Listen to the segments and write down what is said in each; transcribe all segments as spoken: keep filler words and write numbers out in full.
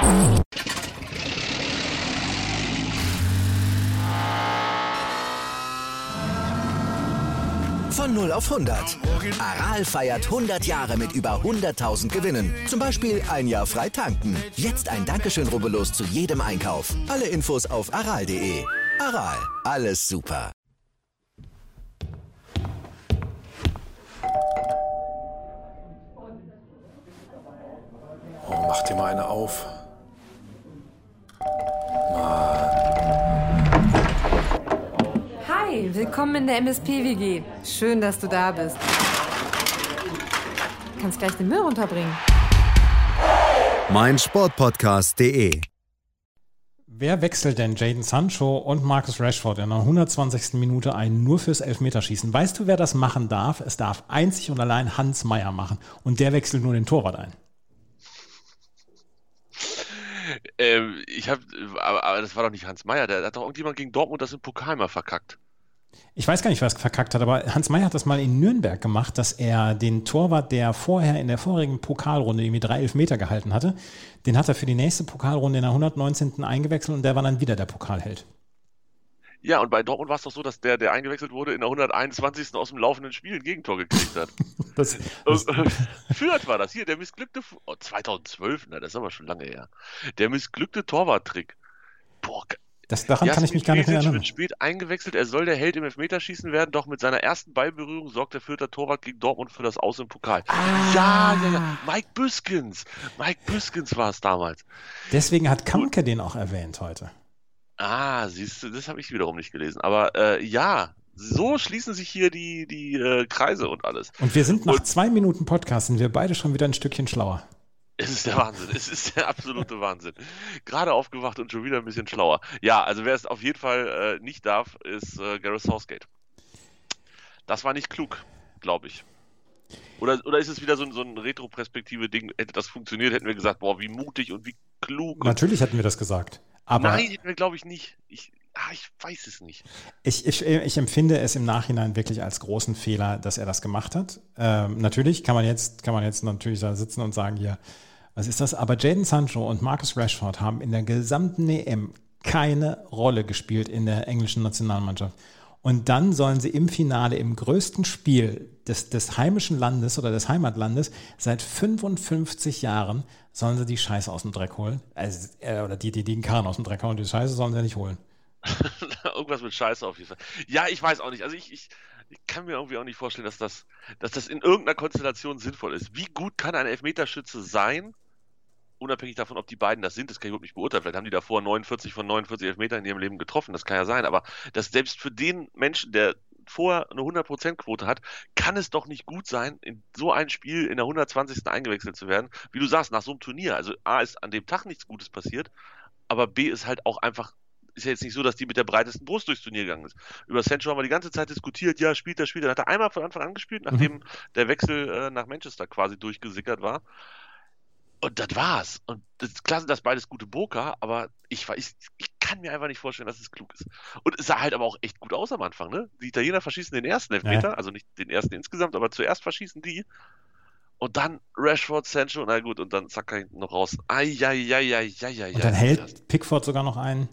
Von null auf hundert. Aral feiert hundert Jahre mit über hunderttausend Gewinnen. Zum Beispiel ein Jahr frei tanken. Jetzt ein Dankeschön, rubbellos zu jedem Einkauf. Alle Infos auf aral punkt de. Aral, alles super. Oh, mach dir mal eine auf. Hi, willkommen in der M S P-W G. Schön, dass du da bist. Du kannst gleich den Müll runterbringen. mein Sportpodcast punkt de. Wer wechselt denn Jadon Sancho und Marcus Rashford in der hundertzwanzigsten Minute ein, nur fürs Elfmeterschießen? Weißt du, wer das machen darf? Es darf einzig und allein Hans Meyer machen. Und der wechselt nur den Torwart ein. Ähm, ich hab, aber, aber das war doch nicht Hans Meyer, der hat doch irgendjemand gegen Dortmund das im Pokal mal verkackt. Ich weiß gar nicht, wer es verkackt hat, aber Hans Meyer hat das mal in Nürnberg gemacht, dass er den Torwart, der vorher in der vorigen Pokalrunde irgendwie drei Elfmeter gehalten hatte, den hat er für die nächste Pokalrunde in der hundertneunzehnten eingewechselt und der war dann wieder der Pokalheld. Ja, und bei Dortmund war es doch so, dass der, der eingewechselt wurde, in der hunderteinundzwanzigsten aus dem laufenden Spiel ein Gegentor gekriegt hat. das, das Fürth war das. Hier, der missglückte, oh, zweitausendzwölf, na, das ist aber schon lange her. Der missglückte Torwarttrick. Boah, das, daran kann ich mich gar nicht mehr erinnern. Wird spät eingewechselt, er soll der Held im Elfmeterschießen werden, doch mit seiner ersten Ballberührung sorgt der Fürther Torwart gegen Dortmund für das Aus im Pokal. Ah. Ja, ja, ja, Mike Büskens. Mike Büskens war es damals. Deswegen hat Kamke den auch erwähnt heute. Ah, siehst du, das habe ich wiederum nicht gelesen. Aber äh, ja, so schließen sich hier die, die äh, Kreise und alles. Und wir sind nach und, zwei Minuten Podcast, sind wir beide schon wieder ein Stückchen schlauer. Es ist der Wahnsinn, es ist der absolute Wahnsinn. Gerade aufgewacht und schon wieder ein bisschen schlauer. Ja, also wer es auf jeden Fall äh, nicht darf, ist äh, Gareth Southgate. Das war nicht klug, glaube ich. Oder, oder ist es wieder so ein, so ein Retro-Perspektive-Ding? Hätte das funktioniert, hätten wir gesagt, boah, wie mutig und wie klug. Natürlich hätten wir das gesagt. Aber nein, hätten wir, glaube ich, nicht. Ich, ah, ich weiß es nicht. Ich, ich, ich empfinde es im Nachhinein wirklich als großen Fehler, dass er das gemacht hat. Ähm, natürlich kann man jetzt, kann man jetzt natürlich da sitzen und sagen, hier, was ist das? Aber Jadon Sancho und Marcus Rashford haben in der gesamten E M keine Rolle gespielt in der englischen Nationalmannschaft. Und dann sollen sie im Finale, im größten Spiel des, des heimischen Landes oder des Heimatlandes, seit fünfundfünfzig Jahren, sollen sie die Scheiße aus dem Dreck holen. Also, äh, oder die, die, die den Karren aus dem Dreck holen, die Scheiße sollen sie ja nicht holen. Irgendwas mit Scheiße auf jeden Fall. Ja, ich weiß auch nicht. Also ich, ich, ich kann mir irgendwie auch nicht vorstellen, dass das, dass das in irgendeiner Konstellation sinnvoll ist. Wie gut kann ein Elfmeterschütze sein? Unabhängig davon, ob die beiden das sind, das kann ich überhaupt nicht beurteilen. Vielleicht haben die davor neunundvierzig von neunundvierzig Elfmeter in ihrem Leben getroffen, das kann ja sein. Aber dass selbst für den Menschen, der vorher eine hundert Prozent Quote hat, kann es doch nicht gut sein, in so ein Spiel in der hundertzwanzigsten eingewechselt zu werden. Wie du sagst, nach so einem Turnier. Also A, ist an dem Tag nichts Gutes passiert, aber B, ist halt auch einfach, ist ja jetzt nicht so, dass die mit der breitesten Brust durchs Turnier gegangen ist. Über Sancho haben wir die ganze Zeit diskutiert, ja, spielt er, spielt er. Hat er einmal von Anfang an gespielt, nachdem mhm. der Wechsel äh, nach Manchester quasi durchgesickert war. Und das war's. Und das ist klar, sind das beides gute Boker, aber ich, ich, ich kann mir einfach nicht vorstellen, dass es klug ist. Und es sah halt aber auch echt gut aus am Anfang, ne? Die Italiener verschießen den ersten Elfmeter, ja. Also nicht den ersten insgesamt, aber zuerst verschießen die. Und dann Rashford, Sancho, na gut, und dann zack, noch raus. Eieieiei. Und dann hält Pickford sogar noch einen.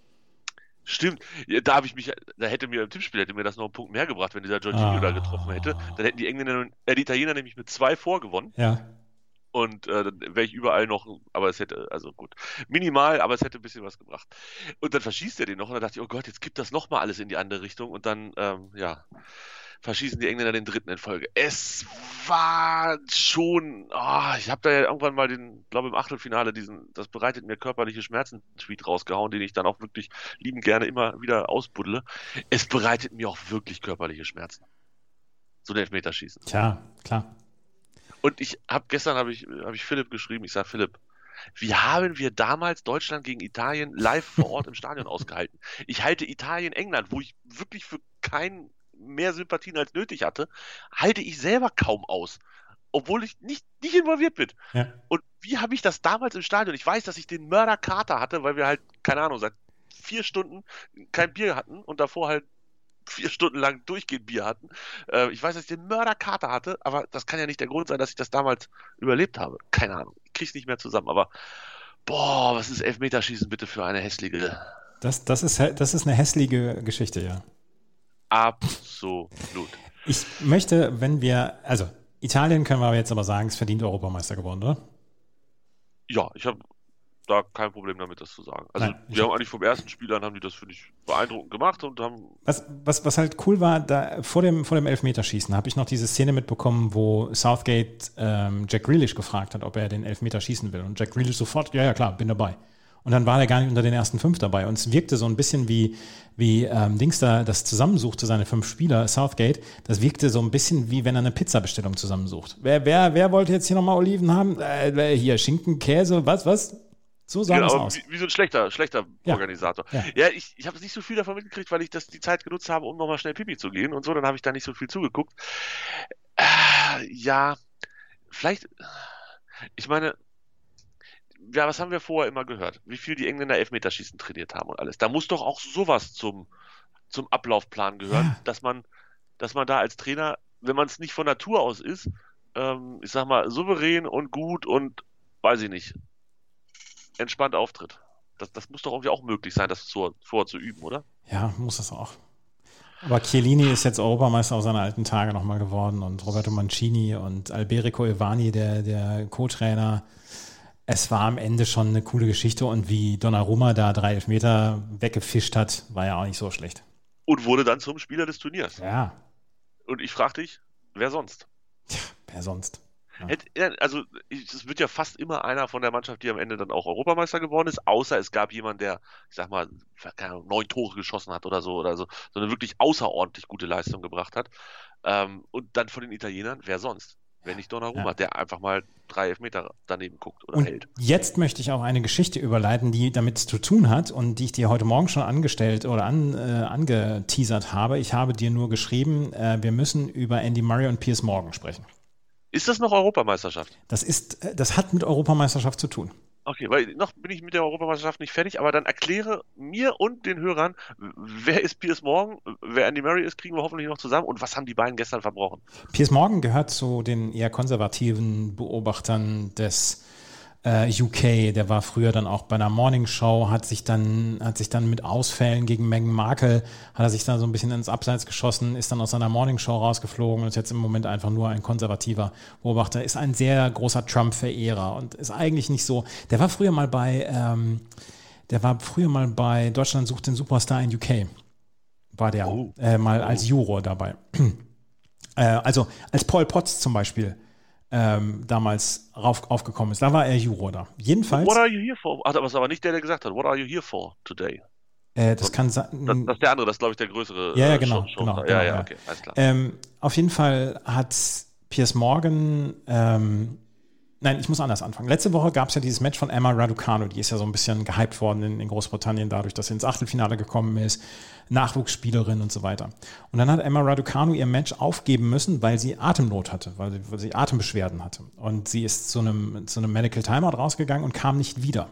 Stimmt, ja, da habe ich mich, da hätte mir im Tippspiel hätte mir das noch einen Punkt mehr gebracht, wenn dieser Jorginho ah. da getroffen hätte. Dann hätten die Engländer, äh, die Italiener nämlich mit zwei vorgewonnen. Ja. Und äh, dann wäre ich überall noch, aber es hätte, also gut, minimal, aber es hätte ein bisschen was gebracht. Und dann verschießt er den noch und dann dachte ich, oh Gott, jetzt gibt das nochmal alles in die andere Richtung und dann, ähm, ja, verschießen die Engländer den dritten in Folge. Es war schon, oh, ich habe da ja irgendwann mal den, glaube im Achtelfinale diesen, das bereitet mir körperliche Schmerzen-Tweet rausgehauen, den ich dann auch wirklich liebend gerne immer wieder ausbuddle. Es bereitet mir auch wirklich körperliche Schmerzen. So ein Elfmeterschießen. Tja, klar. Und ich habe gestern habe ich habe ich Philipp geschrieben. Ich sage Philipp, wie haben wir damals Deutschland gegen Italien live vor Ort im Stadion ausgehalten? Ich halte Italien England, wo ich wirklich für keinen mehr Sympathien als nötig hatte, halte ich selber kaum aus, obwohl ich nicht nicht involviert bin. Ja. Und wie habe ich das damals im Stadion? Ich weiß, dass ich den Mörderkater hatte, weil wir halt keine Ahnung seit vier Stunden kein Bier hatten und davor halt vier Stunden lang durchgehend Bier hatten. Äh, ich weiß, dass ich den Mörderkater hatte, aber das kann ja nicht der Grund sein, dass ich das damals überlebt habe. Keine Ahnung. Ich krieg's nicht mehr zusammen, aber Boah, was ist Elfmeterschießen bitte für eine hässliche... Das, das, ist, das ist eine hässliche Geschichte, ja. Absolut. Ich möchte, wenn wir, also Italien können wir jetzt aber sagen, ist verdient Europameister geworden, oder? Ja, ich habe da kein Problem damit, das zu sagen. Also Nein, die haben eigentlich vom ersten Spiel an, haben die das, finde ich, beeindruckend gemacht und haben... Was, was, was halt cool war, da vor dem, vor dem Elfmeterschießen habe ich noch diese Szene mitbekommen, wo Southgate ähm, Jack Grealish gefragt hat, ob er den Elfmeter schießen will. Und Jack Grealish sofort, ja, ja, klar, bin dabei. Und dann war er gar nicht unter den ersten fünf dabei. Und es wirkte so ein bisschen wie, wie ähm, Dings da das zusammensuchte, seine fünf Spieler, Southgate. Das wirkte so ein bisschen wie wenn er eine Pizzabestellung zusammensucht. Wer, wer, wer wollte jetzt hier nochmal Oliven haben? Äh, hier, Schinken, Käse, was, was? So sah genau, das aus. Wie, wie so ein schlechter, schlechter Ja. Organisator. Ja, Ja, ich, ich habe nicht so viel davon mitgekriegt, weil ich das die Zeit genutzt habe, um nochmal schnell Pipi zu gehen und so. Dann habe ich da nicht so viel zugeguckt. Äh, ja, vielleicht, ich meine, ja, was haben wir vorher immer gehört? Wie viel die Engländer Elfmeterschießen trainiert haben und alles. Da muss doch auch sowas zum, zum Ablaufplan gehören, Ja. dass man, dass man da als Trainer, wenn man es nicht von Natur aus ist, ähm, ich sag mal, souverän und gut und, weiß ich nicht, entspannt auftritt. Das, das muss doch irgendwie auch möglich sein, das zu, vorher zu üben, oder? ja, muss das auch. Aber Chiellini ist jetzt Europameister auf seine alten Tage nochmal geworden und Roberto Mancini und Alberico Ivani, der, der Co-Trainer. Es war am Ende schon eine coole Geschichte und wie Donnarumma da drei Elfmeter weggefischt hat, war ja auch nicht so schlecht. Und wurde dann zum Spieler des Turniers. Ja, Und ich frage dich, wer sonst? wer sonst? Ja. Hätt- ja, Also ich- es wird ja fast immer einer von der Mannschaft, die am Ende dann auch Europameister geworden ist, außer es gab jemanden, der, ich sag mal, keine Ahnung, neun Tore geschossen hat oder so, oder so, so eine wirklich außerordentlich gute Leistung gebracht hat. Ähm, und dann von den Italienern, wer sonst? Wenn nicht Donnarumma, Ja. der einfach mal drei Elfmeter daneben guckt oder Und hält. jetzt möchte ich auch eine Geschichte überleiten, die damit zu tun hat und die ich dir heute Morgen schon angestellt oder an, äh, angeteasert habe. Ich habe dir nur geschrieben, äh, wir müssen über Andy Murray und Piers Morgan sprechen. Ist das noch Europameisterschaft? Das ist, äh, das hat mit Europameisterschaft zu tun. Okay, weil noch bin ich mit der Europameisterschaft nicht fertig, aber dann erkläre mir und den Hörern, wer ist Piers Morgan, wer Andy Murray ist, kriegen wir hoffentlich noch zusammen und was haben die beiden gestern verbrochen? Piers Morgan gehört zu den eher konservativen Beobachtern des äh, U K. Der war früher dann auch bei einer Morningshow, hat sich dann, hat sich dann mit Ausfällen gegen Meghan Markle, hat er sich da so ein bisschen ins Abseits geschossen, ist dann aus seiner Morningshow rausgeflogen und ist jetzt im Moment einfach nur ein konservativer Beobachter, ist ein sehr großer Trump-Verehrer und ist eigentlich nicht so, der war früher mal bei, ähm, der war früher mal bei Deutschland sucht den Superstar in U K. War der Oh. äh, mal als Juror dabei. Äh, also als Paul Potts zum Beispiel ähm, damals rauf, aufgekommen ist, da war er Juror da. Jedenfalls, What are you here for? Ach, das ist aber nicht der, der gesagt hat, what are you here for today? äh, das kann sein. Das, das ist der andere, das ist, glaube ich, der größere. Ja, ja, äh, genau, Show- Show- genau, Ja, genau, ja, ja. okay, alles klar. Ähm, auf jeden Fall hat Piers Morgan, ähm, nein, ich muss anders anfangen. Letzte Woche gab es ja dieses Match von Emma Raducanu, die ist ja so ein bisschen gehypt worden in, in Großbritannien, dadurch, dass sie ins Achtelfinale gekommen ist, Nachwuchsspielerin und so weiter. Und dann hat Emma Raducanu ihr Match aufgeben müssen, weil sie Atemnot hatte, weil sie, weil sie Atembeschwerden hatte. Und sie ist zu einem, zu einem Medical Timeout rausgegangen und kam nicht wieder.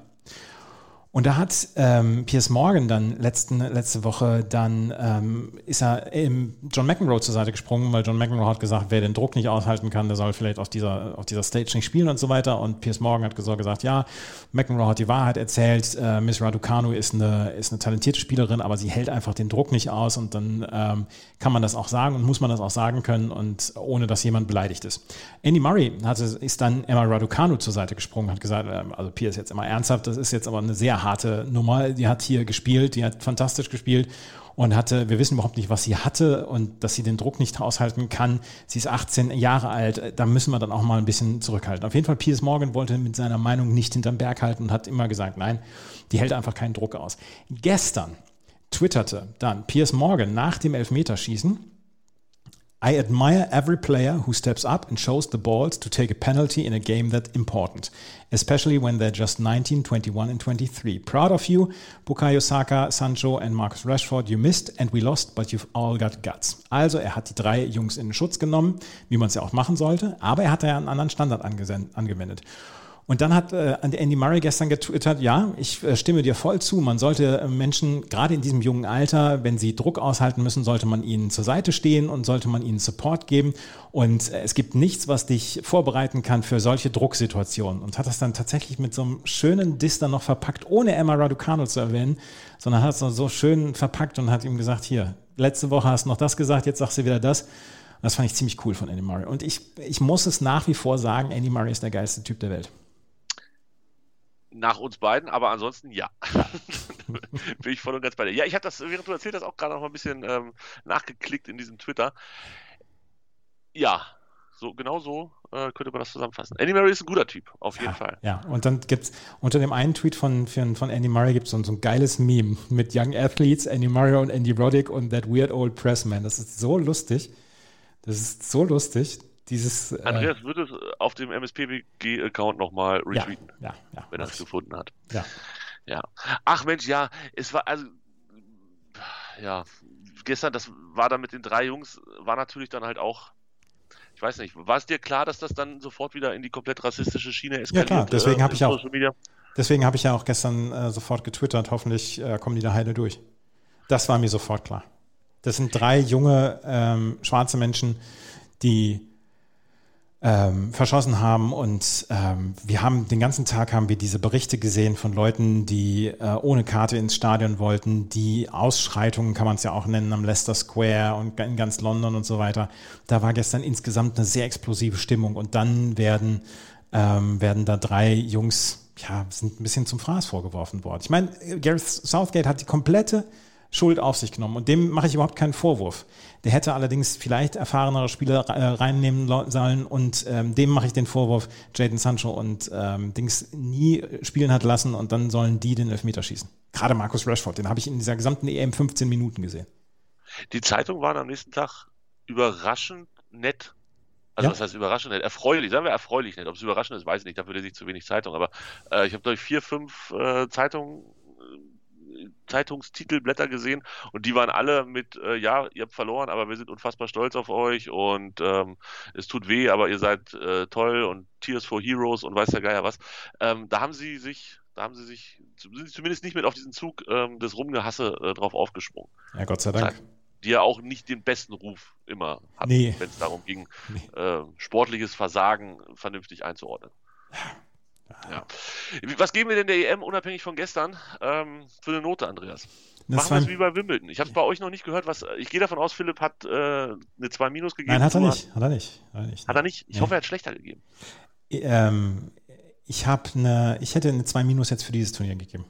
Und da hat ähm, Piers Morgan dann letzten, letzte Woche, dann ähm, ist er im John McEnroe zur Seite gesprungen, weil John McEnroe hat gesagt, wer den Druck nicht aushalten kann, der soll vielleicht auf dieser, auf dieser Stage nicht spielen und so weiter. Und Piers Morgan hat so gesagt, ja, McEnroe hat die Wahrheit erzählt, äh, Miss Raducanu ist eine, ist eine talentierte Spielerin, aber sie hält einfach den Druck nicht aus und dann ähm, kann man das auch sagen und muss man das auch sagen können und ohne, dass jemand beleidigt ist. Andy Murray hatte, ist dann Emma Raducanu zur Seite gesprungen, hat gesagt, äh, also Piers jetzt immer ernsthaft, das ist jetzt aber eine sehr harte Nummer. Die hat hier gespielt, die hat fantastisch gespielt und hatte, wir wissen überhaupt nicht, was sie hatte und dass sie den Druck nicht aushalten kann. Sie ist achtzehn Jahre alt, da müssen wir dann auch mal ein bisschen zurückhalten. Auf jeden Fall, Piers Morgan wollte mit seiner Meinung nicht hinterm Berg halten und hat immer gesagt, nein, die hält einfach keinen Druck aus. Gestern twitterte dann Piers Morgan nach dem Elfmeterschießen: I admire every player who steps up and shows the balls to take a penalty in a game that's important, especially when they're just nineteen, twenty-one and twenty-three. Proud of you, Bukayo Saka, Sancho and Marcus Rashford. You missed and we lost, but you've all got guts. Also er hat die drei Jungs in den Schutz genommen, wie man es ja auch machen sollte, aber er hat ja einen anderen Standard angesen- angewendet. Und dann hat äh, Andy Murray gestern getwittert, ja, ich äh, stimme dir voll zu, man sollte äh, Menschen, gerade in diesem jungen Alter, wenn sie Druck aushalten müssen, sollte man ihnen zur Seite stehen und sollte man ihnen Support geben. Und äh, es gibt nichts, was dich vorbereiten kann für solche Drucksituationen. Und hat das dann tatsächlich mit so einem schönen Diss dann noch verpackt, ohne Emma Raducanu zu erwähnen, sondern hat es so, so schön verpackt und hat ihm gesagt, hier, letzte Woche hast du noch das gesagt, jetzt sagst du wieder das. Und das fand ich ziemlich cool von Andy Murray. Und ich, ich muss es nach wie vor sagen, Andy Murray ist der geilste Typ der Welt. Nach uns beiden, aber ansonsten ja. Bin ich voll und ganz bei dir. Ja, ich habe das, während du erzählt hast, auch gerade noch mal ein bisschen ähm, nachgeklickt in diesem Twitter. Ja, so genau so äh, könnte man das zusammenfassen. Andy Murray ist ein guter Typ, auf jeden ja, Fall. Ja, und dann gibt es unter dem einen Tweet von, von, von Andy Murray gibt es so, so ein geiles Meme mit Young Athletes, Andy Murray und Andy Roddick und That Weird Old Pressman. Das ist so lustig. Das ist so lustig. Dieses, Andreas äh, würde es auf dem M S P W G-Account nochmal retweeten, ja, ja, ja, wenn er es gefunden hat. Ja. ja. Ach Mensch, ja, es war, also, ja, gestern, das war dann mit den drei Jungs, war natürlich dann halt auch, ich weiß nicht, war es dir klar, dass das dann sofort wieder in die komplett rassistische Schiene eskaliert? Ja klar, deswegen äh, habe ich auch, Social Media? deswegen habe ich ja auch gestern äh, sofort getwittert, hoffentlich äh, kommen die da heile durch. Das war mir sofort klar. Das sind drei junge, ähm, schwarze Menschen, die Ähm, verschossen haben und ähm, wir haben den ganzen Tag haben wir diese Berichte gesehen von Leuten, die äh, ohne Karte ins Stadion wollten, die Ausschreitungen, kann man es ja auch nennen, am Leicester Square und in ganz London und so weiter. Da war gestern insgesamt eine sehr explosive Stimmung und dann werden, ähm, werden da drei Jungs, ja, sind ein bisschen zum Fraß vorgeworfen worden. Ich meine, Gareth Southgate hat die komplette Schuld auf sich genommen und dem mache ich überhaupt keinen Vorwurf. Der hätte allerdings vielleicht erfahrenere Spieler reinnehmen sollen und ähm, dem mache ich den Vorwurf, Jadon Sancho und ähm, Dings nie spielen hat lassen und dann sollen die den Elfmeter schießen. Gerade Marcus Rashford, den habe ich in dieser gesamten E M fünfzehn Minuten gesehen. Die Zeitungen waren am nächsten Tag überraschend nett. Also Ja. was heißt überraschend nett? Erfreulich, sagen wir erfreulich nett. Ob es überraschend ist, weiß ich nicht, dafür lese ich zu wenig Zeitung. Aber äh, ich habe durch vier, fünf äh, Zeitungen Zeitungstitelblätter gesehen und die waren alle mit, äh, ja, ihr habt verloren, aber wir sind unfassbar stolz auf euch und ähm, es tut weh, aber ihr seid äh, toll und Tears for Heroes und weiß der Geier was. Ähm, da haben sie sich, da haben sie sich, sind sie zumindest nicht mit auf diesen Zug ähm, des Rumgehasse äh, drauf aufgesprungen. Ja, Gott sei Dank. Die ja auch nicht den besten Ruf immer hatten, Nee. wenn es darum ging, Nee. äh, sportliches Versagen vernünftig einzuordnen. Ja. Was geben wir denn der E M unabhängig von gestern ähm, für eine Note, Andreas? Das Machen war- wir es wie bei Wimbledon. Ich habe es bei euch noch nicht gehört. Was, ich gehe davon aus, Philipp hat äh, eine zwei minus gegeben. Nein, hat er Du nicht. Hat er nicht. Hat er nicht. Hat er nicht? Ich Nee. hoffe, er hat schlechter gegeben. Ähm, ich habe eine, ich hätte eine zwei minus jetzt für dieses Turnier gegeben.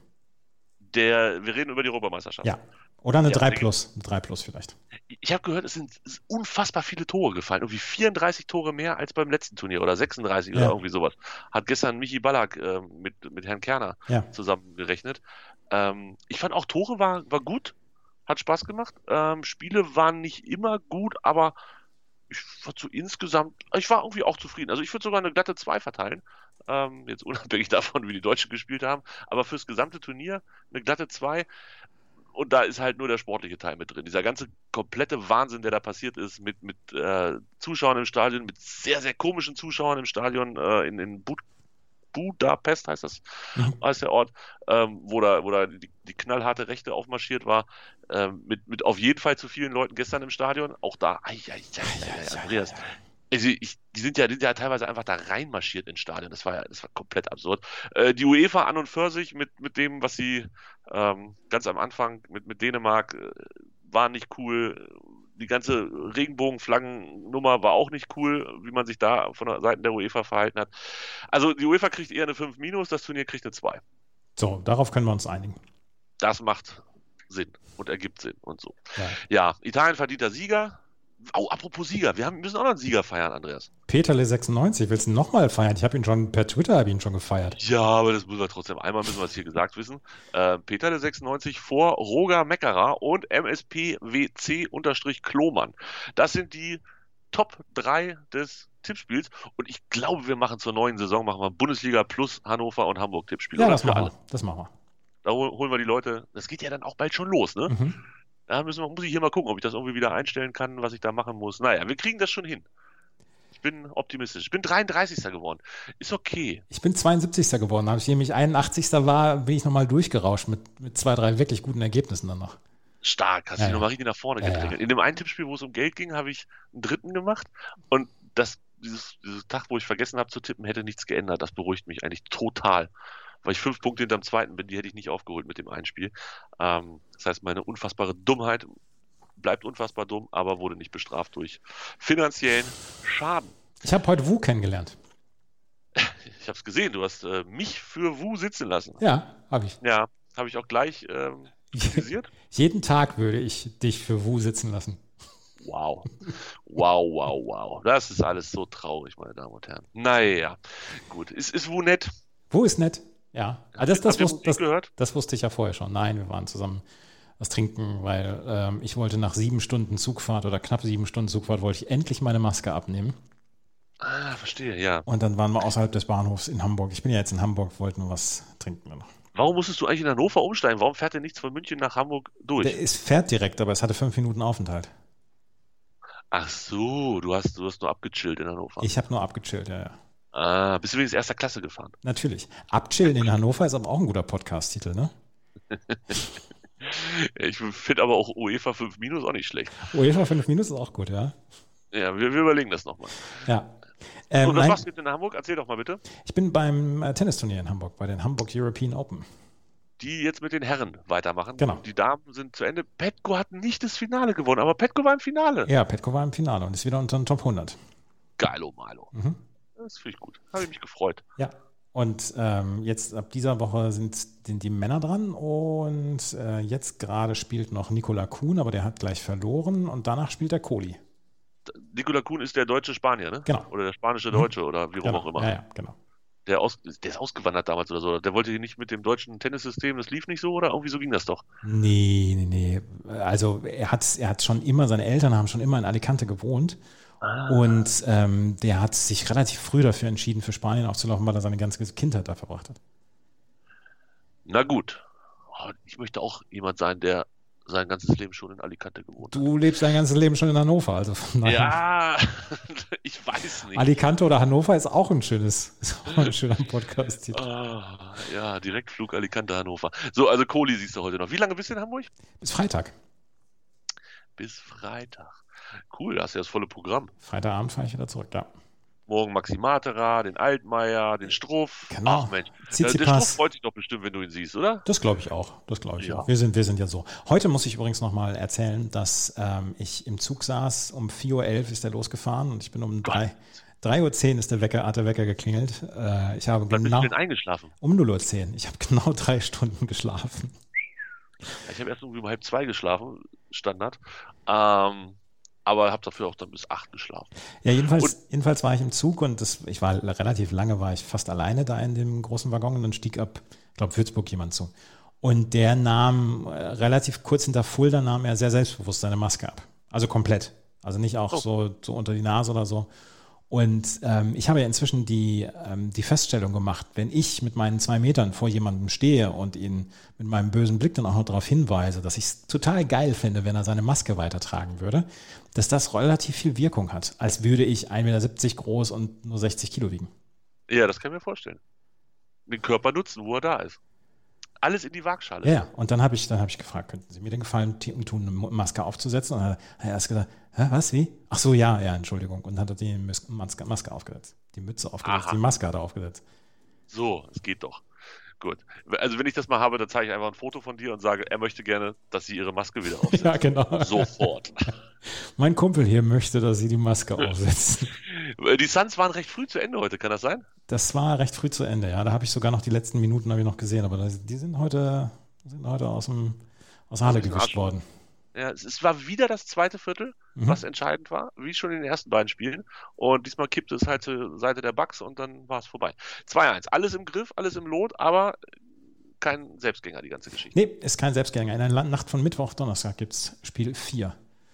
Der, wir reden über die Europameisterschaft. Ja. Oder eine Ja, drei sehr plus. Eine drei plus vielleicht. Ich habe gehört, es sind, es sind unfassbar viele Tore gefallen. Irgendwie vierunddreißig Tore mehr als beim letzten Turnier oder sechsunddreißig Ja. oder irgendwie sowas. Hat gestern Michi Ballack äh, mit, mit Herrn Kerner Ja. zusammengerechnet. Ähm, ich fand auch Tore war, war gut. Hat Spaß gemacht. Ähm, Spiele waren nicht immer gut, aber ich war so insgesamt, ich war irgendwie auch zufrieden. Also ich würde sogar eine glatte zwei verteilen. Ähm, jetzt unabhängig davon, wie die Deutschen gespielt haben. Aber fürs gesamte Turnier eine glatte zwei. Und da ist halt nur der sportliche Teil mit drin. Dieser ganze komplette Wahnsinn, der da passiert ist, mit, mit äh, Zuschauern im Stadion, mit sehr, sehr komischen Zuschauern im Stadion, äh, in, in Bud Budapest heißt das, Mhm. heißt der Ort, ähm, wo da, wo da die, die knallharte Rechte aufmarschiert war, ähm, mit, mit auf jeden Fall zu vielen Leuten gestern im Stadion. Auch da, ai, ai, ai, ai, ai, Andreas, also ich, die sind ja, die sind ja teilweise einfach da reinmarschiert ins Stadion. Das war ja, das war komplett absurd. Äh, die UEFA an und für sich mit, mit dem, was sie ähm, ganz am Anfang mit, mit Dänemark äh, war nicht cool. Die ganze Regenbogenflaggennummer war auch nicht cool, wie man sich da von der Seite der UEFA verhalten hat. Also die UEFA kriegt eher eine fünf minus, das Turnier kriegt eine zwei. So, darauf können wir uns einigen. Das macht Sinn und ergibt Sinn und so. Ja. Ja, Italien verdienter Sieger. Oh, apropos Sieger, wir haben, müssen auch noch einen Sieger feiern, Andreas. Peterle sechsundneunzig, willst du ihn nochmal feiern? Ich habe ihn schon per Twitter, habe ihn schon gefeiert. Ja, aber das müssen wir trotzdem, einmal müssen wir es hier gesagt wissen. Äh, Peterle sechsundneunzig vor Roger Meckerer und M S P W C-Klomann. Das sind die Top drei des Tippspiels und ich glaube, wir machen zur neuen Saison, machen wir Bundesliga plus Hannover und Hamburg Tippspiel. Ja, Oder das für machen alle. wir. Das machen wir. Da hol- holen wir die Leute, das geht ja dann auch bald schon los, ne? Mhm. Da müssen wir, muss ich hier mal gucken, ob ich das irgendwie wieder einstellen kann, was ich da machen muss. Naja, wir kriegen das schon hin. Ich bin optimistisch. Ich bin dreiunddreißigster geworden. Ist okay. Ich bin zweiundsiebzigster geworden. Als ich nämlich einundachtzigster war, bin ich nochmal durchgerauscht mit, mit zwei, drei wirklich guten Ergebnissen dann noch. Stark, hast Ja, dich ja. nochmal richtig nach vorne Ja, gedrängelt. ja. In dem einen Tippspiel, wo es um Geld ging, habe ich einen dritten gemacht und das, dieses, dieses Tag, wo ich vergessen habe zu tippen, hätte nichts geändert. Das beruhigt mich eigentlich total, weil ich fünf Punkte hinterm zweiten bin, die hätte ich nicht aufgeholt mit dem einen Spiel. Ähm, das heißt, meine unfassbare Dummheit bleibt unfassbar dumm, aber wurde nicht bestraft durch finanziellen Schaden. Ich habe heute Wu kennengelernt. Ich habe es gesehen, du hast äh, mich für Wu sitzen lassen. Ja, habe ich. Ja, habe ich auch gleich ähm, kritisiert. Jeden Tag würde ich dich für Wu sitzen lassen. Wow. Wow, wow, wow. Das ist alles so traurig, meine Damen und Herren. Naja, gut. Ist, ist Wu nett? Wu ist nett. Ja. Ah, das, das, Habt ihr wus- Musik das, gehört? das wusste ich ja vorher schon. Nein, wir waren zusammen was trinken, weil ähm, ich wollte nach sieben Stunden Zugfahrt oder knapp sieben Stunden Zugfahrt, wollte ich endlich meine Maske abnehmen. Ah, verstehe, ja. Und dann waren wir außerhalb des Bahnhofs in Hamburg. Ich bin ja jetzt in Hamburg, wollte nur was trinken. Noch. Warum musstest du eigentlich in Hannover umsteigen? Warum fährt denn nichts von München nach Hamburg durch? Der ist, fährt direkt, aber es hatte fünf Minuten Aufenthalt. Ach so, du hast, du hast nur abgechillt in Hannover. Ich habe nur abgechillt, ja, ja. Ah, bist du wenigstens erster Klasse gefahren? Natürlich. Abchillen in Hannover ist aber auch ein guter Podcast-Titel, ne? Ich finde aber auch UEFA fünf minus auch nicht schlecht. UEFA fünf Minus ist auch gut, ja. Ja, wir, wir überlegen das nochmal. Ja. Ähm, Und was nein, machst du jetzt in Hamburg? Erzähl doch mal bitte. ich bin beim äh, Tennisturnier in Hamburg, bei den Hamburg European Open. Die jetzt mit den Herren weitermachen. Genau. Die Damen sind zu Ende. Petko hat nicht das Finale gewonnen, aber Petko war im Finale. Ja, Petko war im Finale und ist wieder unter den Top hundert. Geilo Malo. Mhm. Das finde ich gut. Habe ich mich gefreut. Ja. Und ähm, jetzt ab dieser Woche sind, sind die Männer dran und äh, jetzt gerade spielt noch Nikola Kuhn, aber der hat gleich verloren und danach spielt der Kohli. Nikola Kuhn ist der deutsche Spanier, ne? Genau. Oder der spanische Deutsche oder wie rum Genau. auch immer. Ja, ja, genau. Der, aus, der ist ausgewandert damals oder so. Der wollte hier nicht mit dem deutschen Tennissystem, das lief nicht so oder irgendwie so ging das doch. Nee, nee, nee. Also er hat, er hat schon immer, seine Eltern haben schon immer in Alicante gewohnt. Ah. Und ähm, der hat sich relativ früh dafür entschieden, für Spanien aufzulaufen, weil er seine ganze Kindheit da verbracht hat. Na gut. Oh, ich möchte auch jemand sein, der sein ganzes Leben schon in Alicante gewohnt hat. Du lebst dein ganzes Leben schon in Hannover, also von daher. Ja, ich weiß nicht. Alicante oder Hannover ist auch ein schönes, ist auch ein schöner Podcast-Titel. Ah, ja, Direktflug Alicante Hannover. So, also Kohli siehst du heute noch. Wie lange bist du in Hamburg? Bis Freitag. Bis Freitag. Cool, da hast du ja das volle Programm. Freitagabend fahre ich wieder zurück, ja. Morgen Maxi Matera, den Altmaier, den Struff. Genau. Ach Mensch, der Tsitsipas. Struff freut sich doch bestimmt, wenn du ihn siehst, oder? Das glaube ich auch. Das glaube ich Ja. auch. Wir sind, wir sind ja so. Heute muss ich übrigens nochmal erzählen, dass ähm, ich im Zug saß. Um vier Uhr elf ist er losgefahren und ich bin um drei Uhr zehn ist der Wecker, hat der Wecker geklingelt. Äh, ich habe Wann bist genau du denn eingeschlafen? um null Uhr zehn. Ich habe genau drei Stunden geschlafen. Ich habe erst irgendwie um halb zwei geschlafen, Standard. Ähm, aber habe dafür auch dann bis acht geschlafen. Ja, jedenfalls, Und- jedenfalls war ich im Zug und das, ich war relativ lange, war ich fast alleine da in dem großen Waggon und dann stieg ab, ich glaube, Würzburg jemand zu. Und der nahm, äh, relativ kurz hinter Fulda, nahm er sehr selbstbewusst seine Maske ab. Also komplett. Also nicht auch Oh. so, so unter die Nase oder so. Und ähm, ich habe ja inzwischen die, ähm, die Feststellung gemacht, wenn ich mit meinen zwei Metern vor jemandem stehe und ihn mit meinem bösen Blick dann auch noch darauf hinweise, dass ich es total geil finde, wenn er seine Maske weitertragen würde, dass das relativ viel Wirkung hat, als würde ich ein Meter siebzig groß und nur sechzig Kilo wiegen. Ja, das kann ich mir vorstellen. Den Körper nutzen, wo er da ist. Alles in die Waagschale. Ja, ja. Und dann habe ich, dann habe ich gefragt, könnten Sie mir den Gefallen tun, eine Maske aufzusetzen? Und dann hat er erst gesagt, hä, was, wie? Ach so, ja, ja, Entschuldigung. Und dann hat er die Maske, Maske aufgesetzt. Die Mütze aufgesetzt, Aha. die Maske hat er aufgesetzt. So, es geht doch. Gut. Also wenn ich das mal habe, dann zeige ich einfach ein Foto von dir und sage, er möchte gerne, dass sie ihre Maske wieder aufsetzt. Ja, genau. Sofort. Mein Kumpel hier möchte, dass Sie die Maske aufsetzen. Die Suns waren recht früh zu Ende heute, kann das sein? Das war recht früh zu Ende, ja. Da habe ich sogar noch die letzten Minuten habe ich noch gesehen, aber das, die sind heute, sind heute aus dem aus der Halle Aus dem gewischt Arsch. worden. Ja, es, es war wieder das zweite Viertel, Mhm. was entscheidend war, wie schon in den ersten beiden Spielen. Und diesmal kippte es halt zur Seite der Bucks und dann war es vorbei. zwei eins, alles im Griff, alles im Lot, aber kein Selbstgänger, die ganze Geschichte. Nee, ist kein Selbstgänger. In der La- Nacht von Mittwoch, Donnerstag gibt es Spiel vier.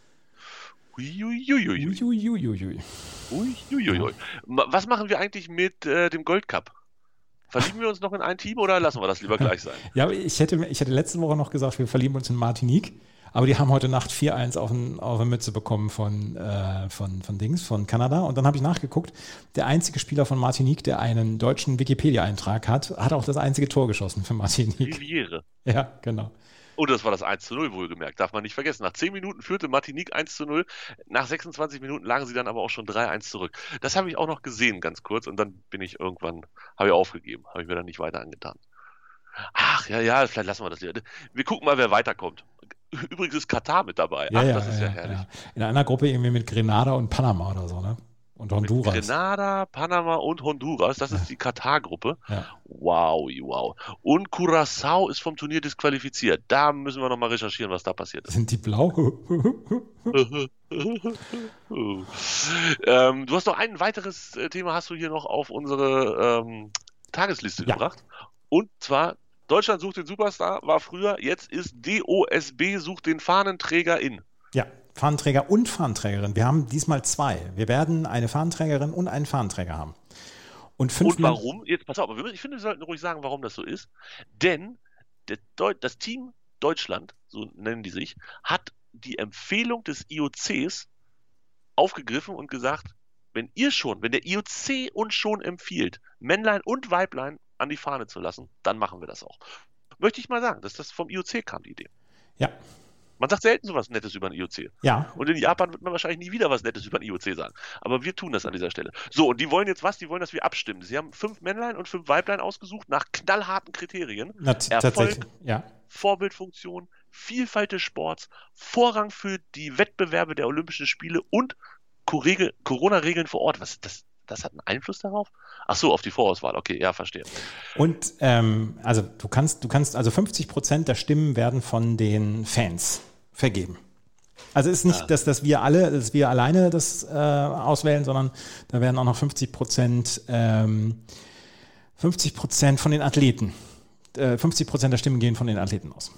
Uiuiuiui. Uiuiuiui. Uiuiui. Ma- Was machen wir eigentlich mit äh, dem Gold Cup? Verlieben wir uns noch in ein Team oder lassen wir das lieber gleich sein? Ja, aber ich hätte, ich hätte letzte Woche noch gesagt, wir verlieben uns in Martinique. Aber die haben heute Nacht vier eins auf, ein, auf eine Mütze bekommen von, äh, von, von Dings, von Kanada. Und dann habe ich nachgeguckt, der einzige Spieler von Martinique, der einen deutschen Wikipedia-Eintrag hat, hat auch das einzige Tor geschossen für Martinique. Riviere. Ja, genau. Und das war das eins zu null wohlgemerkt, darf man nicht vergessen. Nach zehn Minuten führte Martinique eins zu null, nach sechsundzwanzig Minuten lagen sie dann aber auch schon drei eins zurück. Das habe ich auch noch gesehen, ganz kurz, und dann bin ich irgendwann, habe ich aufgegeben, habe ich mir dann nicht weiter angetan. Ach, ja, ja, vielleicht lassen wir das hier. Wir gucken mal, wer weiterkommt. Übrigens ist Katar mit dabei. Ja, Ach, ja, das ist ja, ja herrlich. Ja. In einer Gruppe irgendwie mit Grenada und Panama oder so, ne? Und Honduras. Mit Grenada, Panama und Honduras, das ist die Katar-Gruppe. Ja. Wow, wow. Und Curaçao ist vom Turnier disqualifiziert. Da müssen wir nochmal recherchieren, was da passiert ist. Sind die blau? ähm, du hast noch ein weiteres Thema, hast du hier noch auf unsere ähm, Tagesliste ja. gebracht. Und zwar, Deutschland sucht den Superstar, war früher, jetzt ist D O S B sucht den Fahnenträger in. Ja, Fahnenträger und Fahnenträgerin. Wir haben diesmal zwei. Wir werden eine Fahnenträgerin und einen Fahnenträger haben. Und, fünf und warum? Jetzt pass auf, ich finde, wir sollten ruhig sagen, warum das so ist. Denn der, das Team Deutschland, so nennen die sich, hat die Empfehlung des I O Cs aufgegriffen und gesagt, wenn ihr schon, wenn der I O C uns schon empfiehlt, Männlein und Weiblein an die Fahne zu lassen, dann machen wir das auch. Möchte ich mal sagen, dass das vom I O C kam, die Idee. Ja. Man sagt selten so was Nettes über den I O C. Ja. Und in Japan wird man wahrscheinlich nie wieder was Nettes über den I O C sagen. Aber wir tun das an dieser Stelle. So, und die wollen jetzt was? Die wollen, dass wir abstimmen. Sie haben fünf Männlein und fünf Weiblein ausgesucht nach knallharten Kriterien. Na, Erfolg, ja. Vorbildfunktion, Vielfalt des Sports, Vorrang für die Wettbewerbe der Olympischen Spiele und Corona-Regeln vor Ort. Was das? Das hat einen Einfluss darauf? Ach so, auf die Vorauswahl. Okay, ja, verstehe. Und ähm, also du kannst, du kannst, also fünfzig Prozent der Stimmen werden von den Fans vergeben. Also ist nicht, ja. dass, dass wir alle, dass wir alleine das äh, auswählen, sondern da werden auch noch fünfzig Prozent, ähm, fünfzig Prozent von den Athleten. Äh, fünfzig Prozent der Stimmen gehen von den Athleten aus.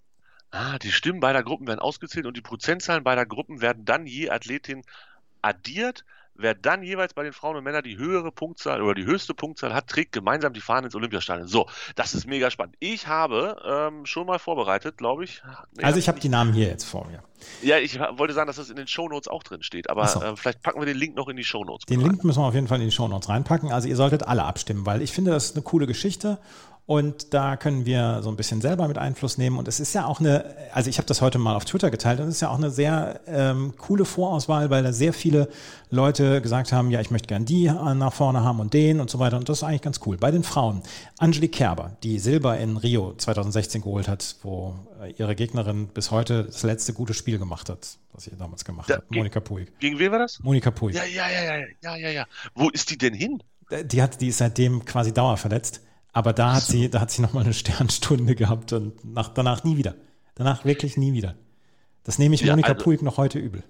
Ah, die Stimmen beider Gruppen werden ausgezählt und die Prozentzahlen beider Gruppen werden dann je Athletin addiert. Wer dann jeweils bei den Frauen und Männern die höhere Punktzahl oder die höchste Punktzahl hat, trägt gemeinsam die Fahne ins Olympiastadion. So, das ist mega spannend. Ich habe ähm, schon mal vorbereitet, glaube ich. Nee, also ich habe die Namen hier jetzt vor mir. Ja, ich wollte sagen, dass das in den Shownotes auch drin steht, aber so. äh, vielleicht packen wir den Link noch in die Shownotes. Den Link müssen wir auf jeden Fall in die Shownotes reinpacken. Also ihr solltet alle abstimmen, weil ich finde, das ist eine coole Geschichte. Und da können wir so ein bisschen selber mit Einfluss nehmen. Und es ist ja auch eine, also ich habe das heute mal auf Twitter geteilt, und es ist ja auch eine sehr ähm, coole Vorauswahl, weil da sehr viele Leute gesagt haben, ja, ich möchte gern die nach vorne haben und den und so weiter. Und das ist eigentlich ganz cool. Bei den Frauen, Angelique Kerber, die Silber in Rio zwanzig sechzehn geholt hat, wo ihre Gegnerin bis heute das letzte gute Spiel gemacht hat, was sie damals gemacht da, hat. Monika Puig. Gegen wen war das? Monika Puig. Ja, ja, ja, ja, ja, ja, ja. Wo ist die denn hin? Die hat, die ist seitdem quasi dauerverletzt. Aber da hat sie, da hat sie nochmal eine Sternstunde gehabt und nach, danach nie wieder. Danach wirklich nie wieder. Das nehme ich ja, Monika also, Puig noch heute übel.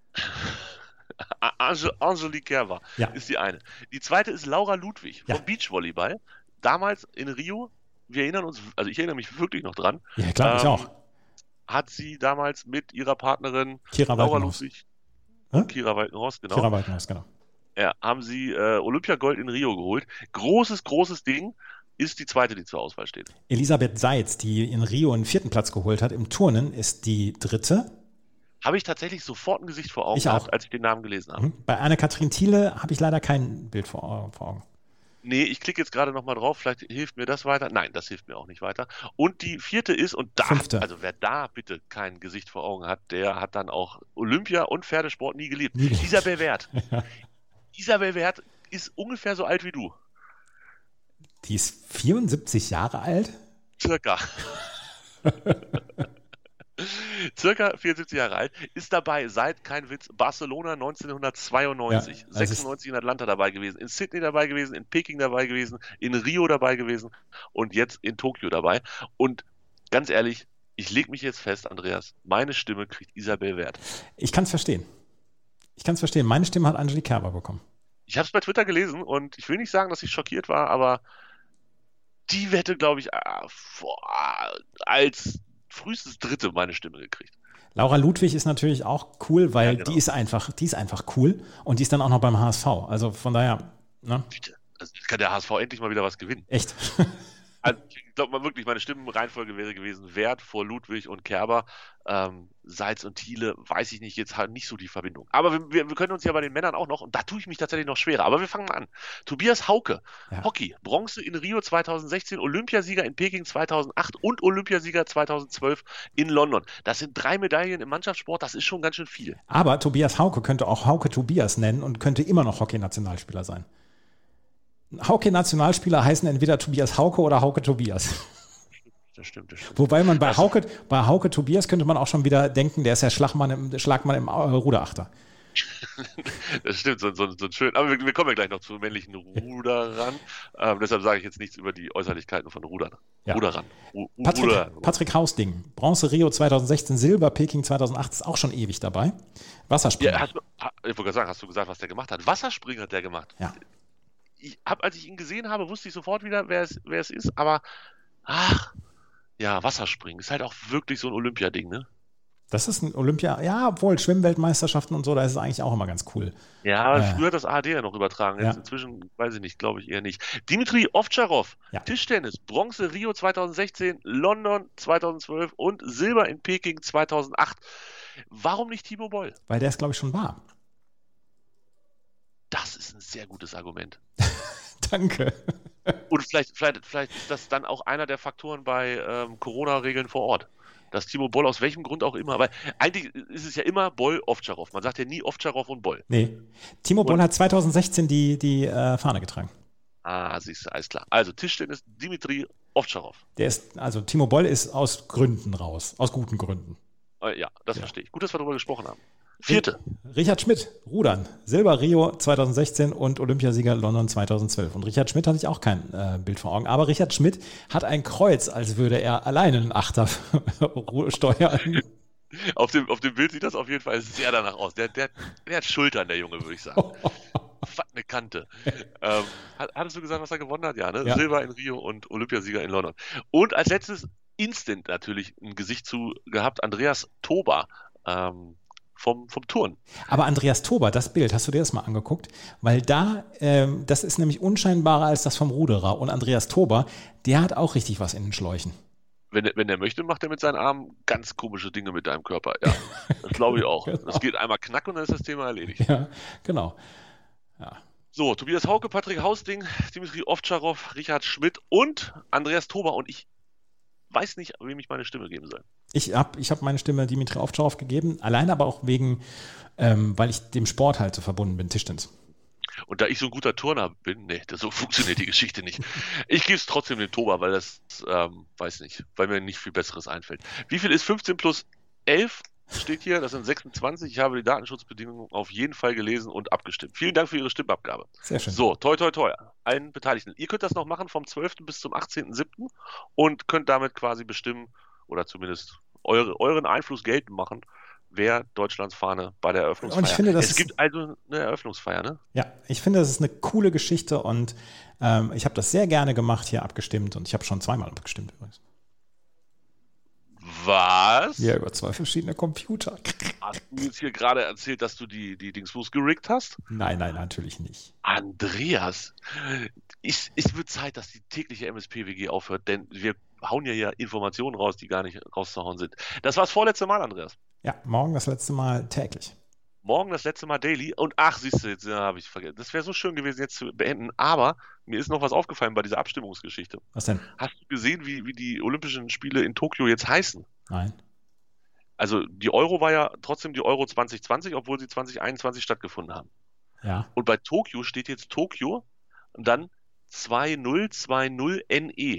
Ange, Angelique Kerber ja. ist die eine. Die zweite ist Laura Ludwig vom ja. Beachvolleyball. Damals in Rio, wir erinnern uns, also ich erinnere mich wirklich noch dran. Ja, klar, ähm, ich auch. Hat sie damals mit ihrer Partnerin Kira Laura Ludwig, hm? Kira Walkenhorst, genau. Kira Walkenhorst, genau. Ja, haben sie äh, Olympiagold in Rio geholt. Großes, großes Ding. Ist die zweite, die zur Auswahl steht. Elisabeth Seitz, die in Rio einen vierten Platz geholt hat im Turnen, ist die dritte. Habe ich tatsächlich sofort ein Gesicht vor Augen ich gehabt, auch. als ich den Namen gelesen habe. Bei Anne-Kathrin Thiele habe ich leider kein Bild vor, vor Augen. Nee, ich klicke jetzt gerade nochmal drauf, vielleicht hilft mir das weiter. Nein, das hilft mir auch nicht weiter. Und die vierte ist, und da, Fünfte. also wer da bitte kein Gesicht vor Augen hat, der hat dann auch Olympia und Pferdesport nie geliebt. Nie geliebt. Isabel Wert. Ja. Isabel Wert ist ungefähr so alt wie du. Die ist vierundsiebzig Jahre alt? Circa. Circa vierundsiebzig Jahre alt, ist dabei seit, kein Witz, Barcelona neunzehnhundertzweiundneunzig, ja, also sechsundneunzig in Atlanta dabei gewesen, in Sydney dabei gewesen, in Peking dabei gewesen, in Rio dabei gewesen und jetzt in Tokio dabei. Und ganz ehrlich, ich lege mich jetzt fest, Andreas, meine Stimme kriegt Isabel Wert. Ich kann es verstehen. Ich kann es verstehen. Meine Stimme hat Angelique Kerber bekommen. Ich habe es bei Twitter gelesen und ich will nicht sagen, dass ich schockiert war, aber die Wette, glaube ich, als frühestens Dritte meine Stimme gekriegt. Laura Ludwig ist natürlich auch cool, weil ja, genau. die ist einfach, die ist einfach cool und die ist dann auch noch beim H S V. Also von daher, ne? Bitte. Also kann der H S V endlich mal wieder was gewinnen. Echt? Also glaube mal wirklich, meine Stimmenreihenfolge wäre gewesen Wert vor Ludwig und Kerber. Ähm, Seitz und Thiele, weiß ich nicht, jetzt halt nicht so die Verbindung. Aber wir, wir, wir können uns ja bei den Männern auch noch, und da tue ich mich tatsächlich noch schwerer, aber wir fangen mal an. Tobias Hauke, ja. Hockey, Bronze in Rio zweitausendsechzehn, Olympiasieger in Peking zweitausendacht und Olympiasieger zweitausendzwölf in London. Das sind drei Medaillen im Mannschaftssport, das ist schon ganz schön viel. Aber Tobias Hauke könnte auch Hauke Tobias nennen und könnte immer noch Hockey-Nationalspieler sein. Hockey-Nationalspieler heißen entweder Tobias Hauke oder Hauke Tobias. Das stimmt, das stimmt. Wobei man bei Hauke, bei Hauke Tobias könnte man auch schon wieder denken, der ist ja Schlagmann im, Schlagmann im äh, Ruderachter. Das stimmt, so, so, so schön. Aber wir, wir kommen ja gleich noch zu männlichen Ruderern. Ähm, deshalb sage ich jetzt nichts über die Äußerlichkeiten von Rudern. Ja. Ruderern. Ru- Patrick, Ruder. Patrick Hausding, Bronze Rio zweitausendsechzehn, Silber Peking zweitausendacht, ist auch schon ewig dabei. Wasserspringer. Ja, hast, ich wollte gerade sagen, hast du gesagt, was der gemacht hat? Wasserspringen hat der gemacht. Ja. Ich hab, als ich ihn gesehen habe, wusste ich sofort wieder, wer es, wer es ist, aber ach, ja, Wasserspringen ist halt auch wirklich so ein Olympiading, ne? Das ist ein Olympia, ja, obwohl Schwimmweltmeisterschaften und so, da ist es eigentlich auch immer ganz cool. Ja, aber äh, früher hat das A R D ja noch übertragen. Jetzt ja. inzwischen, weiß ich nicht, glaube ich eher nicht. Dimitri Ovtcharov, ja. Tischtennis, Bronze Rio zweitausendsechzehn, London zweitausendzwölf und Silber in Peking zweitausendacht. Warum nicht Timo Boll? Weil der es, glaube ich, schon war. Das ist ein sehr gutes Argument. Danke. Und vielleicht, vielleicht, vielleicht ist das dann auch einer der Faktoren bei ähm, Corona-Regeln vor Ort. Dass Timo Boll aus welchem Grund auch immer, weil eigentlich ist es ja immer Boll, Ovtcharov. Man sagt ja nie Ovtcharov und Boll. Nee. Timo und, Boll hat zweitausendsechzehn die, die äh, Fahne getragen. Ah, siehst du, alles klar. Also Tischtennis Dimitri Ovtcharov. Der ist, also Timo Boll ist aus Gründen raus, aus guten Gründen. Äh, ja, das ja. verstehe ich. Gut, dass wir darüber gesprochen haben. Vierte. Richard Schmidt, Rudern, Silber Rio zweitausendsechzehn und Olympiasieger London zweitausendzwölf. Und Richard Schmidt hatte ich auch kein äh, Bild vor Augen. Aber Richard Schmidt hat ein Kreuz, als würde er alleine einen Achter steuern. Auf dem, auf dem Bild sieht das auf jeden Fall sehr danach aus. Der, der, der hat Schultern, der Junge, würde ich sagen. Was eine Kante. ähm, hattest du gesagt, was er gewonnen hat? Ja, ne? Ja. Silber in Rio und Olympiasieger in London. Und als letztes instant natürlich ein Gesicht zu gehabt, Andreas Toba. Ähm, Vom, vom Turn. Aber Andreas Toba, das Bild, hast du dir das mal angeguckt? Weil da, ähm, das ist nämlich unscheinbarer als das vom Ruderer. Und Andreas Toba, der hat auch richtig was in den Schläuchen. Wenn, wenn er möchte, macht er mit seinen Armen ganz komische Dinge mit deinem Körper. Ja, das glaube ich auch. Genau. Das geht einmal knack und dann ist das Thema erledigt. Ja, genau. Ja. So, Tobias Hauke, Patrick Hausding, Dimitri Ovtcharov, Richard Schmidt und Andreas Toba. Und ich weiß nicht, wem ich meine Stimme geben soll. Ich habe ich hab meine Stimme Dimitri Ovtcharov gegeben, allein aber auch wegen, ähm, weil ich dem Sport halt so verbunden bin, Tischtennis. Und da ich so ein guter Turner bin, nee, das, so funktioniert die Geschichte nicht. Ich gebe es trotzdem dem Toba, weil das, ähm, weiß nicht, weil mir nicht viel Besseres einfällt. Wie viel ist fünfzehn plus elf? Steht hier, das sind sechsundzwanzig. Ich habe die Datenschutzbedingungen auf jeden Fall gelesen und abgestimmt. Vielen Dank für Ihre Stimmabgabe. Sehr schön. So, toi, toi, toi. Allen Beteiligten. Ihr könnt das noch machen vom zwölften bis zum achtzehnten siebten und könnt damit quasi bestimmen oder zumindest eure, euren Einfluss geltend machen, wer Deutschlands Fahne bei der Eröffnungsfeier. Und ich finde, das es ist, gibt also eine Eröffnungsfeier, ne? Ja, ich finde, das ist eine coole Geschichte und ähm, ich habe das sehr gerne gemacht, hier abgestimmt und ich habe schon zweimal abgestimmt übrigens. Was? Ja, über zwei verschiedene Computer. Hast du jetzt hier gerade erzählt, dass du die, die Dingsbus gerickt hast? Nein, nein, natürlich nicht. Andreas, ich, es wird Zeit, dass die tägliche M S P W G aufhört, denn wir hauen ja hier Informationen raus, die gar nicht rauszuhauen sind. Das war das vorletzte Mal, Andreas. Ja, morgen das letzte Mal täglich. Morgen das letzte Mal Daily und ach, siehst du, jetzt ja, habe ich vergessen. Das wäre so schön gewesen, jetzt zu beenden, aber mir ist noch was aufgefallen bei dieser Abstimmungsgeschichte. Was denn? Hast du gesehen, wie, wie die Olympischen Spiele in Tokio jetzt heißen? Nein. Also die Euro war ja trotzdem die Euro zwanzig zwanzig, obwohl sie zwanzig einundzwanzig stattgefunden haben. Ja. Und bei Tokio steht jetzt Tokio und dann zwanzig zwanzig N E.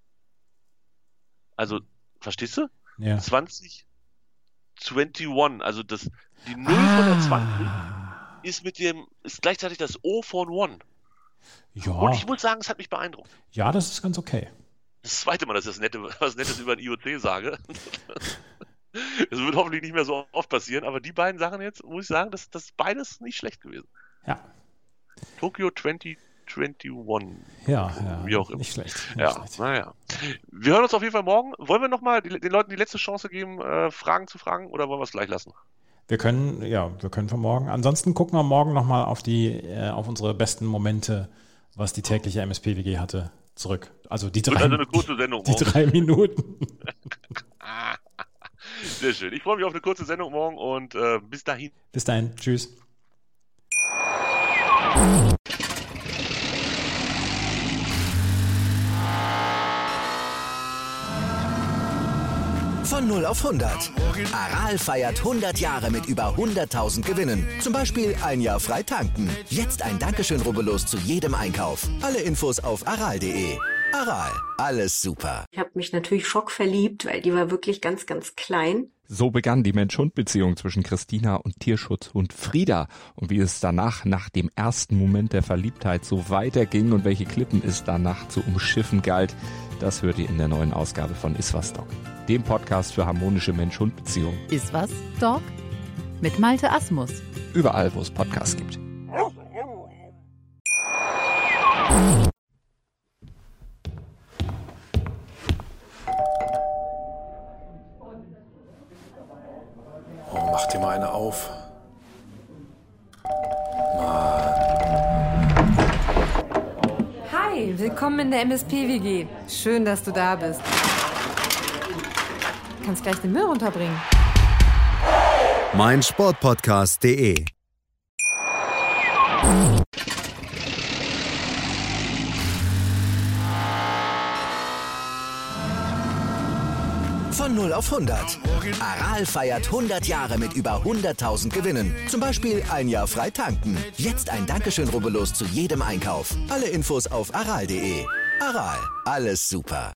Also, verstehst du? Ja. zwanzig einundzwanzig, also das, die null von der zwanzig ist mit dem, ist gleichzeitig das O von One. Ja. Und ich muss sagen, es hat mich beeindruckt. Ja, das ist ganz okay. Das zweite Mal, dass ich das Nette, was Nettes über den I O C sage. Das wird hoffentlich nicht mehr so oft passieren, aber die beiden Sachen jetzt, muss ich sagen, das, das ist beides nicht schlecht gewesen. Ja. Tokio zwanzig einundzwanzig. Ja, ja. Wie auch immer. Nicht schlecht. Nicht Ja, schlecht. naja. Wir hören uns auf jeden Fall morgen. Wollen wir nochmal den Leuten die letzte Chance geben, äh, Fragen zu fragen, oder wollen wir es gleich lassen? Wir können, ja, wir können für morgen. Ansonsten gucken wir morgen nochmal auf die, äh, auf unsere besten Momente, was die tägliche M S P W G hatte zurück. Also die drei, also eine kurze Sendung die morgen. drei Minuten. Sehr schön. Ich freue mich auf eine kurze Sendung morgen und äh, bis dahin. Bis dahin. Tschüss. Von null auf hundert. Aral feiert hundert Jahre mit über hunderttausend Gewinnen. Zum Beispiel ein Jahr frei tanken. Jetzt ein Dankeschön, rubbellos zu jedem Einkauf. Alle Infos auf aral punkt de. Aral, alles super. Ich habe mich natürlich schockverliebt, weil die war wirklich ganz, ganz klein. So begann die Mensch-Hund-Beziehung zwischen Christina und Tierschutzhund Frieda. Und wie es danach, nach dem ersten Moment der Verliebtheit, so weiterging und welche Klippen es danach zu umschiffen galt, das hört ihr in der neuen Ausgabe von Iswas Dog, dem Podcast für harmonische Mensch-Hund-Beziehungen. Iswas Dog mit Malte Asmus. Überall, wo es Podcasts gibt. Oh, mach dir mal eine auf. Hi, willkommen in der M S P-W G. Schön, dass du da bist. Du kannst gleich den Müll runterbringen. mein Sportpodcast punkt de Von null auf hundert. Aral feiert hundert Jahre mit über hunderttausend Gewinnen. Zum Beispiel ein Jahr frei tanken. Jetzt ein Dankeschön, rubbellos zu jedem Einkauf. Alle Infos auf aral punkt de. Aral, alles super.